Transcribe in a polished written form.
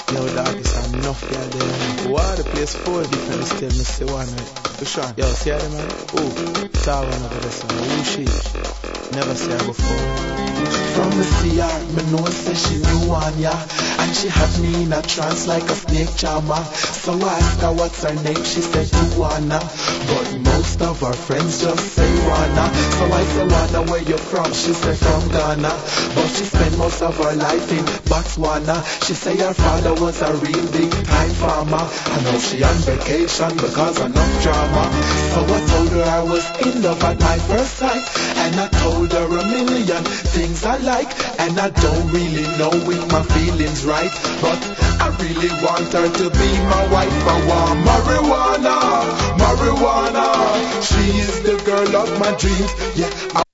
Yo, dog, it's enough girl there. Wow, the place full different still. Me say one right. For sure. Yo, see her man? Oh, saw one over there. So who she? Never see her before. From the CR, me know say she new one, yeah. And she had me in a trance like a snake charmer. So I asked her what's her name, she said Juana. But most of her friends just say Juana. So I said Juana, where you from? She said from Ghana. But she spent most of her life in Botswana. She say her father was a real big time farmer. I know she on vacation because of enough drama. So I told her I was in love at my first sight. And I told her a million things I like. And I don't really know if my feelings right, but I really want her to be my wife. I want marijuana, marijuana. She is the girl of my dreams, yeah.